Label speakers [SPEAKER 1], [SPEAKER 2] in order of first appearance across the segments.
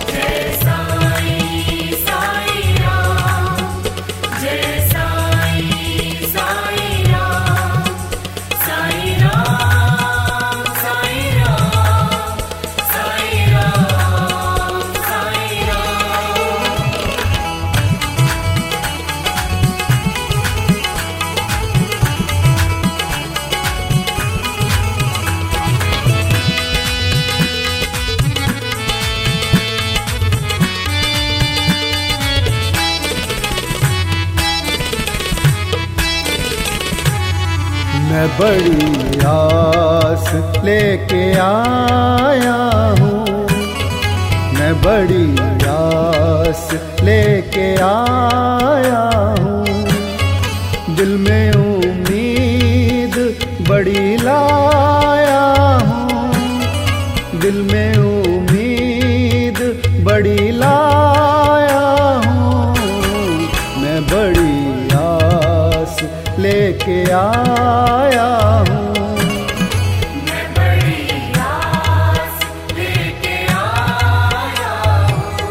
[SPEAKER 1] मैं बड़ी आस लेके आया हूँ, मैं बड़ी आस लेके आया हूँ। दिल में उम्मीद बड़ी लाया हूँ, दिल में उम्मीद बड़ी लाया हूँ। मैं बड़ी आस लेके आया हूँ।
[SPEAKER 2] मैं बड़ी आस लेके आया हूँ।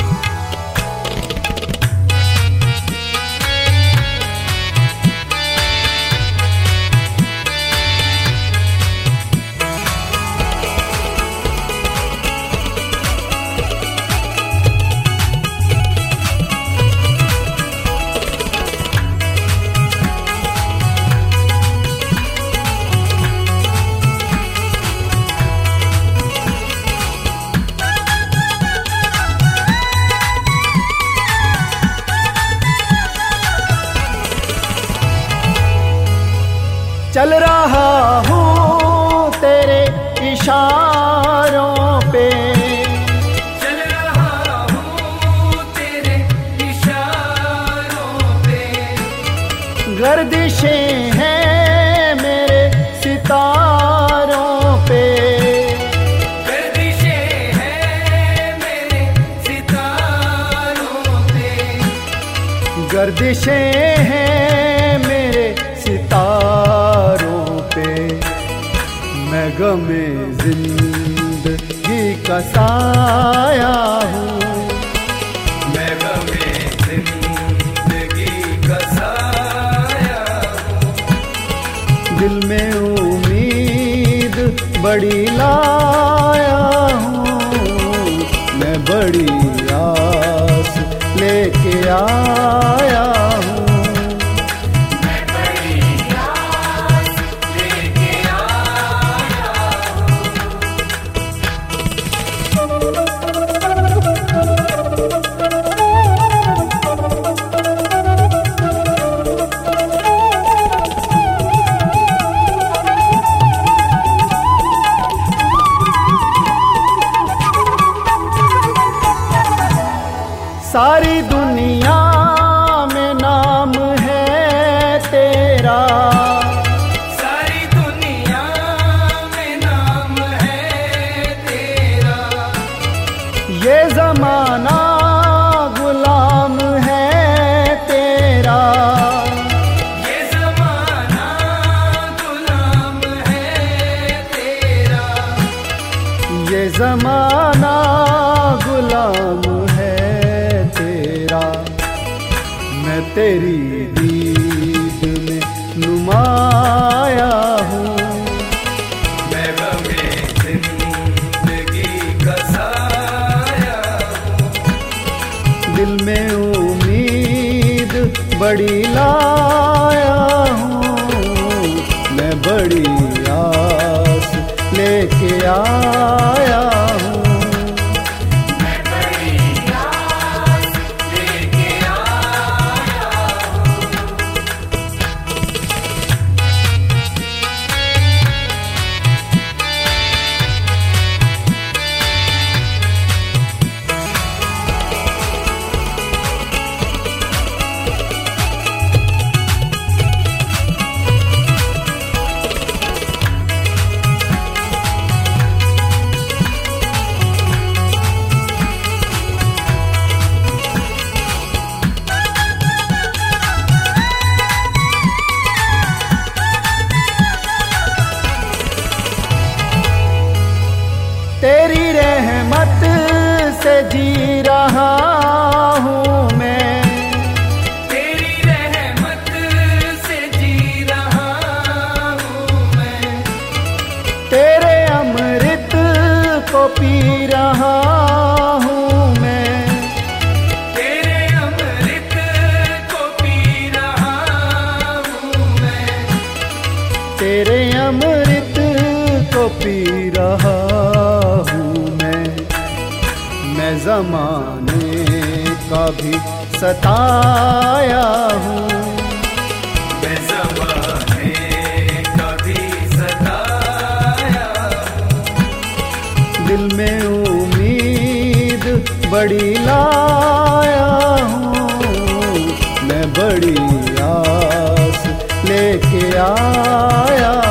[SPEAKER 1] चल रहा हूँ तेरे इशारों पे,
[SPEAKER 2] चल रहा हूँ तेरे इशारों पे।
[SPEAKER 1] गर्दिशें हैं मेरे सितारों पे,
[SPEAKER 2] गर्दिशें हैं मेरे सितारों पे।
[SPEAKER 1] गर्दिशें हैं मेरे सितारों पे। मैं गमे जिंदगी का साया हूँ,
[SPEAKER 2] मैं गमे जिंदगी का साया हूँ।
[SPEAKER 1] दिल में उम्मीद बड़ी लाया हूँ। मैं बड़ी आस लेके आया हूँ।
[SPEAKER 2] मैं बड़ी आस लेके आया
[SPEAKER 1] सारी दुनिया में नाम है तेरा,
[SPEAKER 2] सारी दुनिया में नाम है तेरा।
[SPEAKER 1] ये जमाना गुलाम है तेरा,
[SPEAKER 2] ये ज़माना गुलाम है तेरा।
[SPEAKER 1] ये जमाना गुलाम है तेरा। मैं तेरी दीद में नुमाया हूँ,
[SPEAKER 2] मैं गमे जिंदगी का साया हूँ।
[SPEAKER 1] दिल में उम्मीद बड़ी लाया हूँ। मैं बड़ी आस लेके आया हूँ।
[SPEAKER 2] मैं बड़ी आस लेके आया हूँ।
[SPEAKER 1] तेरी रहमत से जी रहा हूँ मैं,
[SPEAKER 2] तेरी रहमत से जी रहा हूँ मैं,
[SPEAKER 1] तेरे अमृत को पी रहा हूँ मैं,
[SPEAKER 2] तेरे अमृत को पी रहा हूँ मैं,
[SPEAKER 1] तेरे अमृत को पी रहा हूँ मैं ज़माने का भी सताया हूँ,
[SPEAKER 2] मैं ज़माने का भी सताया हूँ,
[SPEAKER 1] दिल में उम्मीद बड़ी लाया हूँ, मैं बड़ी आस लेके आया